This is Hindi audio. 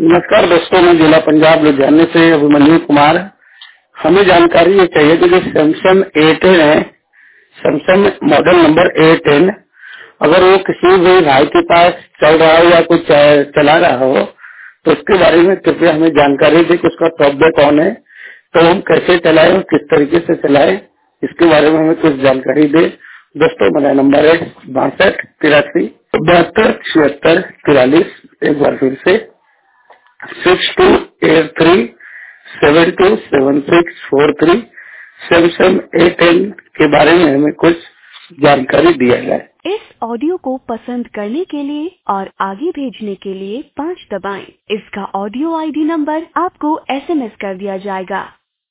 नमस्कार दोस्तों, मैं जिला पंजाब लुधियाने से अभिमन्यु कुमार। हमें जानकारी ये चाहिए कि जो सैमसंग A10 है, सैमसंग मॉडल नंबर A10, अगर वो किसी भी भाई के पास चल रहा हो या कुछ चला रहा हो तो उसके बारे में कृपया हमें जानकारी दे कि उसका सॉफ्टवेयर कौन है, तो हम कैसे चलाएं और किस तरीके से चलाएं, इसके बारे में हमें कुछ जानकारी दे। दोस्तों, मेरा नंबर है 62 83 72 76 43। एक बार फिर से 6283727643। सैमसंग A10 के बारे में हमें कुछ जानकारी दिया जाए। इस ऑडियो को पसंद करने के लिए और आगे भेजने के लिए 5 दबाएं। इसका ऑडियो ID नंबर आपको SMS कर दिया जाएगा।